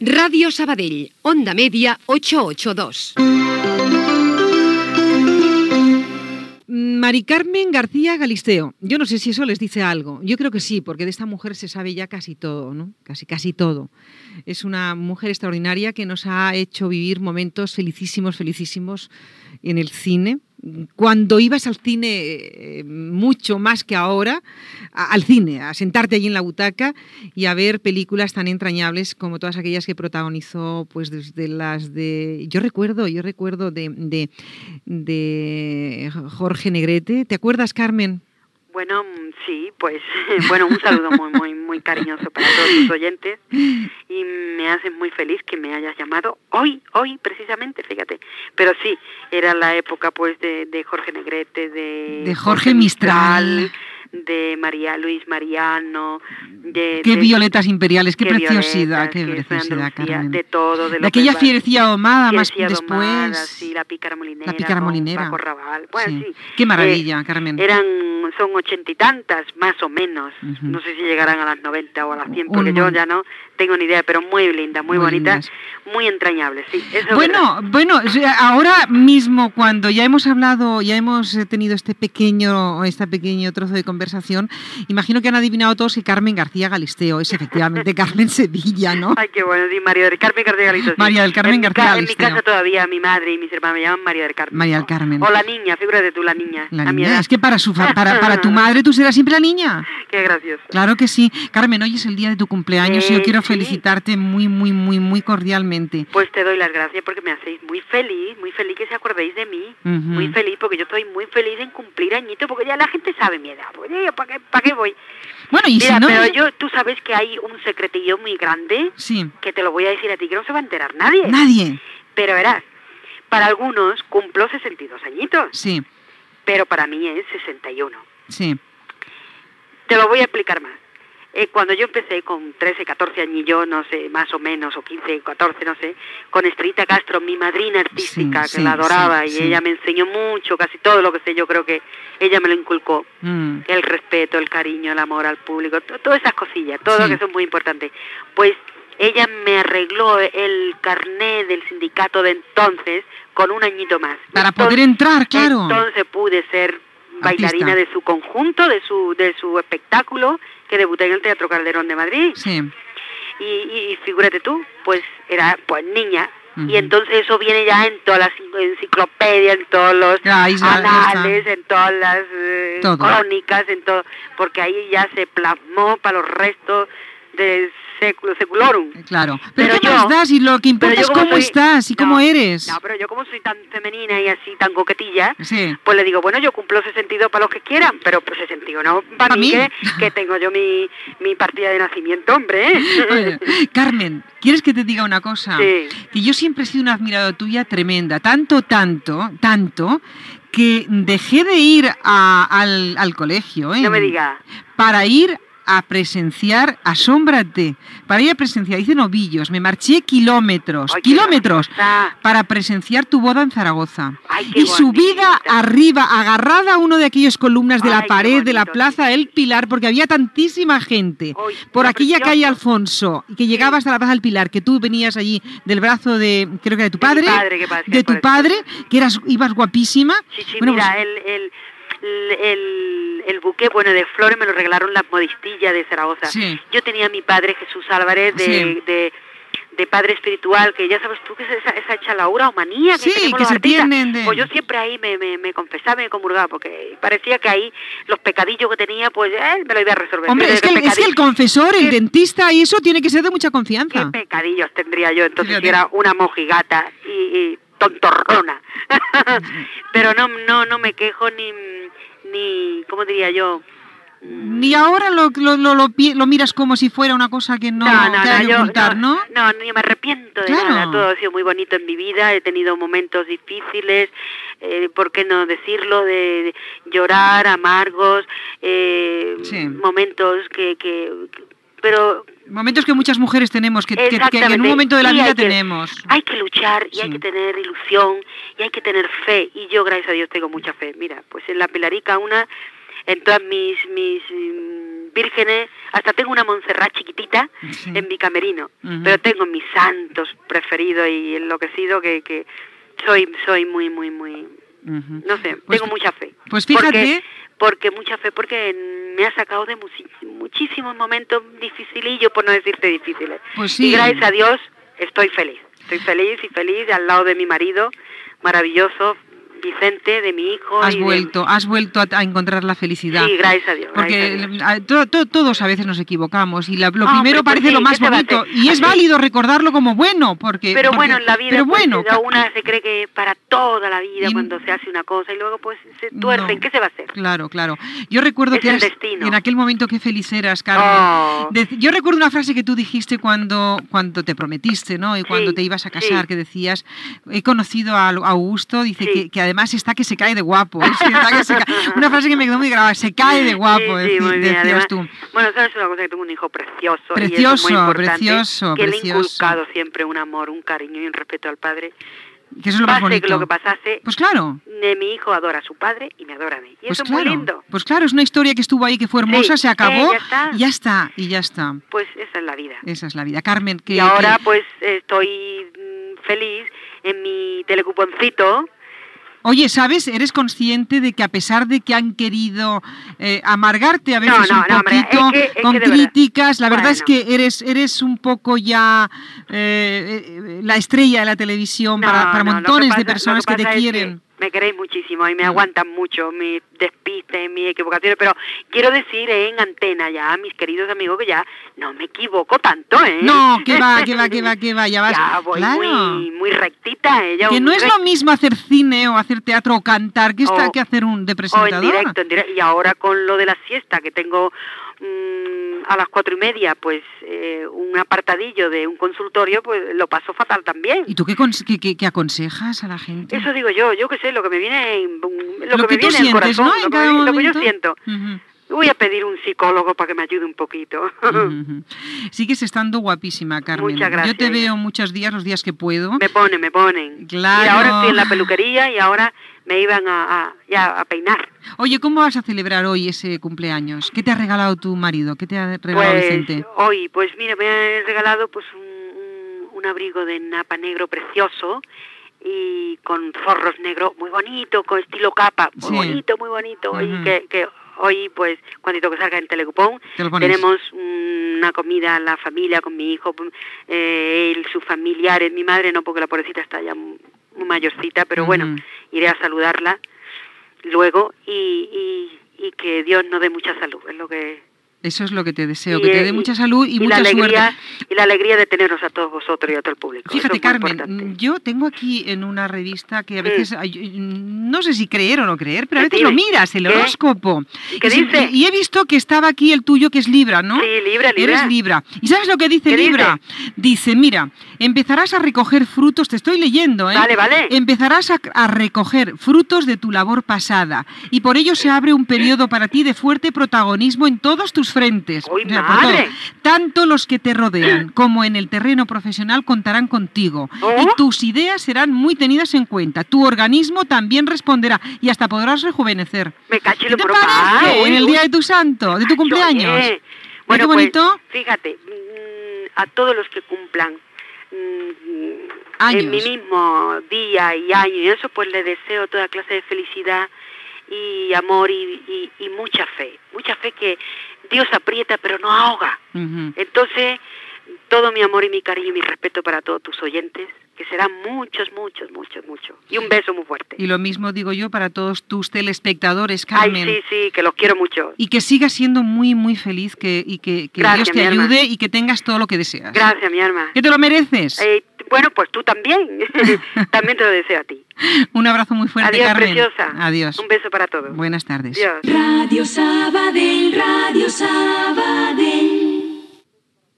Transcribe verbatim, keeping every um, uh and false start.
Radio Sabadell, Onda Media ochocientos ochenta y dos. Mari Carmen García Galisteo. Yo no sé si eso les dice algo. Yo creo que sí, porque de esta mujer se sabe ya casi todo, ¿no? Casi, casi todo. Es una mujer extraordinaria que nos ha hecho vivir momentos felicísimos, felicísimos en el cine. Cuando ibas al cine, eh, mucho más que ahora, a, al cine, a sentarte allí en la butaca y a ver películas tan entrañables como todas aquellas que protagonizó, pues desde las de... Yo recuerdo, yo recuerdo de, de, de Jorge Negrete. ¿Te acuerdas, Carmen? Bueno, sí, pues, bueno, un saludo muy, muy, muy cariñoso para todos los oyentes y me haces muy feliz que me hayas llamado hoy, hoy precisamente, fíjate. Pero sí, era la época pues de, de Jorge Negrete, de, de Jorge, Jorge Mistral, Mistral, de María Luis Mariano, de... Qué de, violetas imperiales, qué, qué preciosidad, violetas, qué que preciosidad, Carmen. De todo, de, de aquella fierecilla domada más fierecilla después. Domada, sí, la pícara molinera, la pícara molinera. Paco Raval. Bueno, sí. sí. Qué maravilla, eh, Carmen. Eran, son ochenta y tantas, más o menos. Uh-huh. No sé si llegarán a las noventa o a las cien, porque Un yo ya no tengo ni idea, pero muy linda, muy, muy bonita, lindas. Muy entrañable, sí. Eso bueno, es bueno, ahora mismo cuando ya hemos hablado, ya hemos tenido este pequeño, este pequeño trozo de conversación, imagino que han adivinado todos que Carmen García Galisteo es efectivamente Carmen Sevilla, ¿no? Ay, qué bueno, sí, María del Carmen García Galisteo. Sí. María del Carmen en García mi ca- Galisteo. En mi casa todavía mi madre y mis hermanos me llaman María del Carmen. María del Carmen. O, o la niña, figúrate tú, la niña. La niña, es que para, su, para, para tu madre tú serás siempre la niña. Qué gracioso. Claro que sí. Carmen, hoy es el día de tu cumpleaños eh, y yo quiero sí. felicitarte muy, muy, muy, muy cordialmente. Pues te doy las gracias porque me hacéis muy feliz, muy feliz que se acordéis de mí. Uh-huh. Muy feliz porque yo estoy muy feliz en cumplir añito porque ya la gente sabe mi edad. ¿Para qué, ¿Para qué voy? Bueno, y Mira, si no... pero yo, tú sabes que hay un secretillo muy grande sí. que te lo voy a decir a ti, que no se va a enterar nadie. Nadie. Pero verás, para algunos cumplo sesenta y dos añitos. Sí. Pero para mí es sesenta y uno. Sí. Te lo voy a explicar más. Eh, cuando yo empecé con trece, catorce añillos, no sé, más o menos, o quince, catorce, no sé, con Estrellita Castro, mi madrina artística, sí, que sí, la adoraba, sí, y sí. ella me enseñó mucho, casi todo lo que sé, yo creo que ella me lo inculcó. Mm. El respeto, el cariño, el amor al público, t- todas esas cosillas, todo sí. lo que son muy importantes. Pues ella me arregló el carné del sindicato de entonces con un añito más. Para entonces, poder entrar, claro. Entonces pude ser bailarina Artista. de su conjunto, de su de su espectáculo, que debuté en el Teatro Calderón de Madrid. Sí. Y, y, y figúrate tú, pues era pues niña. Uh-huh. Y entonces eso viene ya en todas las enciclopedias, en todos los ya, ya, anales, ya en todas las eh, crónicas, en todo, porque ahí ya se plasmó para los restos del século seculorum. Claro. Pero, pero ¿qué yo, más das? Y lo que importa es cómo soy, estás y no, cómo eres. No, pero yo como soy tan femenina y así tan coquetilla, sí. pues le digo, bueno, yo cumplo sesenta y dos para los que quieran, pero pues sesenta y uno para, para mí, que, que tengo yo mi, mi partida de nacimiento, hombre. Oye, Carmen, ¿quieres que te diga una cosa? Sí. Que yo siempre he sido una admiradora tuya tremenda, tanto, tanto, tanto, que dejé de ir a, al, al colegio, ¿eh? No me digas. Para ir a presenciar, asómbrate, para ir a presenciar, hice novillos, me marché kilómetros, Ay, kilómetros, para presenciar tu boda en Zaragoza. Ay, y subida arriba, agarrada a uno de aquellas columnas de la Ay, pared bonito, de la Plaza del Pilar, porque había tantísima gente, Ay, por aquella precioso. calle Alfonso, que llegaba hasta la Plaza del Pilar, que tú venías allí del brazo de, creo que de tu padre, de, padre, que pasa, de tu padre, que eras, ibas guapísima. Sí, sí, bueno, mira, pues, el... el... El, el buque, bueno, de flores me lo regalaron las modistillas de Zaragoza. Sí. Yo tenía a mi padre Jesús Álvarez de, sí. de, de padre espiritual, que ya sabes tú que es esa, esa chalaura o manía que sí, tenemos que los se artistas. tienen de... Pues yo siempre ahí me, me, me confesaba y me comulgaba, porque parecía que ahí los pecadillos que tenía, pues él me lo iba a resolver. Hombre, es que, el, es que el confesor, el dentista y eso tiene que ser de mucha confianza. ¿Qué pecadillos tendría yo? Entonces si era una mojigata y, y tontorrona. Pero no, no, no me quejo ni... ni, ¿cómo diría yo? Ni ahora lo, lo, lo, lo, lo miras como si fuera una cosa que no, no, no, que hay no, que yo, ocultar, ¿no? ¿no? No, ni me arrepiento de claro. nada, todo ha sido muy bonito en mi vida, he tenido momentos difíciles, eh, ¿por qué no decirlo? De, de llorar, amargos, eh, sí. momentos que... que, que pero momentos que muchas mujeres tenemos, que, que, que en un momento de la sí, vida hay que, tenemos. Hay que luchar y sí. hay que tener ilusión y hay que tener fe. Y yo, gracias a Dios, tengo mucha fe. Mira, pues en la Pilarica una, en todas mis mis vírgenes, hasta tengo una Montserrat chiquitita sí. en mi camerino, uh-huh. pero tengo mis santos preferidos y enloquecido que, que soy soy muy, muy, muy, uh-huh. no sé, pues, tengo mucha fe. Pues fíjate... Porque, porque mucha fe, porque me ha sacado de muchísimos, muchísimos momentos dificilillos, por no decirte difíciles. Pues sí. Y gracias a Dios estoy feliz, estoy feliz y feliz al lado de mi marido, maravilloso, Vicente, de mi hijo. Has y vuelto, de... has vuelto a, a encontrar la felicidad. Sí, gracias a Dios. Porque gracias a Dios. To, to, todos a veces nos equivocamos y la, lo oh, primero pues parece sí, lo más bonito y es así. válido recordarlo como bueno, porque. Pero porque, bueno, en la vida pero pues, bueno, una se cree que para toda la vida y, cuando se hace una cosa y luego pues se tuerce, no, ¿qué se va a hacer? Claro, claro. Yo recuerdo es que eras, en aquel momento qué feliz eras, Carmen. Oh. De, yo recuerdo una frase que tú dijiste cuando cuando te prometiste, ¿no? Y cuando sí, te ibas a casar, sí. que decías, he conocido a Augusto, dice sí. que, que además está que se cae de guapo. ¿eh? Que se cae, una frase que me quedó muy grabada, se cae de guapo, sí, sí, decí, muy bien. decías Además, tú. Bueno, sabes una cosa, que tengo un hijo precioso, Precioso, y eso es muy importante, precioso, que precioso. le he inculcado siempre un amor, un cariño y un respeto al padre. Que eso es lo Pase más bonito. lo que pasase, pues claro. de mi hijo adora a su padre y me adora a mí. Y pues eso claro, es muy lindo. Pues claro, es una historia que estuvo ahí, que fue hermosa, sí, se acabó, eh, ya está. y ya está, y ya está. Pues esa es la vida. Esa es la vida. Carmen, que... Y ahora que... pues estoy feliz en mi telecuponcito. Oye, ¿sabes? ¿Eres consciente de que a pesar de que han querido eh, amargarte a veces no, no, un poquito no, hombre, es que, es con que críticas, verdad. la verdad bueno. es que eres eres un poco ya eh, eh, la estrella de la televisión no, para, para no, montones pasa, de personas que, que te quieren? Que me queréis muchísimo y me aguantan mucho mis despistes, mis equivocaciones, pero quiero decir en antena ya a mis queridos amigos que ya no me equivoco tanto, ¿eh? No, que va, que va, que va, que va, ya vas. Ya voy claro. muy, muy rectita, ¿eh? Ya que no es rect... lo mismo hacer cine o hacer teatro o cantar que, está, o, que hacer un de presentadora. O en directo, en directo, y ahora con lo de la siesta que tengo mmm, a las cuatro y media, pues eh, un apartadillo de un consultorio, pues lo paso fatal también. ¿Y tú qué, qué, qué, qué aconsejas a la gente? Eso digo yo, yo qué sé, lo que me viene, lo, lo que, que me viene sientes, al corazón, ¿no? lo, que me, lo que yo siento. Uh-huh. Voy a pedir un psicólogo para que me ayude un poquito. Uh-huh. Sigues estando guapísima, Carmen. Muchas gracias. Yo te veo muchos días, los días que puedo. Me ponen, me ponen. Claro. Y ahora estoy en la peluquería y ahora me iban a, a, ya a peinar. Oye, ¿cómo vas a celebrar hoy ese cumpleaños? ¿Qué te ha regalado tu marido? ¿Qué te ha regalado pues, Vicente? Hoy, pues mira, me ha regalado pues un, un, un abrigo de napa negro precioso y con zorros negros muy bonito, con estilo capa, muy sí. bonito, muy bonito. Uh-huh. Y que, que hoy, pues, cuando que salga en Telecupón, tenemos una comida en la familia con mi hijo, eh, él, sus familiares, mi madre no, porque la pobrecita está ya muy mayorcita, pero uh-huh. bueno, iré a saludarla luego y, y, y que Dios nos dé mucha salud, es lo que... Eso es lo que te deseo, y, que te dé mucha salud y, y mucha la alegría, suerte. Y la alegría de teneros a todos vosotros y a todo el público. Fíjate, es Carmen, importante. yo tengo aquí en una revista que a veces, mm. no sé si creer o no creer, pero a veces tiene? lo miras, el ¿Qué? horóscopo. ¿Y qué y, dice? Y he visto que estaba aquí el tuyo, que es Libra, ¿no? Sí, Libra, Libra. Eres Libra. ¿Y sabes lo que dice ¿Qué Libra? Dice? dice, mira, empezarás a recoger frutos, te estoy leyendo, ¿eh? Vale, vale. Empezarás a, a recoger frutos de tu labor pasada y por ello se abre un periodo para ti de fuerte protagonismo en todos tus frentes. ¡Uy, o sea, madre! Tanto los que te rodean como en el terreno profesional contarán contigo. ¿Oh? Y tus ideas serán muy tenidas en cuenta. Tu organismo también responderá y hasta podrás rejuvenecer. Me caché ¿Qué lo te propio. parece Uy, en el uy. día de tu santo, de tu cumpleaños? Oye. Bueno, qué bonito. Pues, fíjate, mmm, a todos los que cumplan mmm, Años. en mi mismo día y año y eso, pues les deseo toda clase de felicidad y amor y, y, y mucha fe. Mucha fe que Dios aprieta pero no ahoga. Uh-huh. Entonces, todo mi amor y mi cariño y mi respeto para todos tus oyentes, que serán muchos, muchos, muchos, muchos. Y un beso muy fuerte. Y lo mismo digo yo para todos tus telespectadores, Carmen. Ay, sí, sí, que los quiero mucho. Y que sigas siendo muy, muy feliz que, y que, que Gracias, Dios te mi ayude alma. y que tengas todo lo que deseas. Gracias, mi alma. Que te lo mereces. Eh, bueno, pues tú también. También te lo deseo a ti. Un abrazo muy fuerte, Adiós, Carmen. preciosa. Adiós. Un beso para todos. Buenas tardes. Adiós. Radio Sabadell, Radio Sabadell.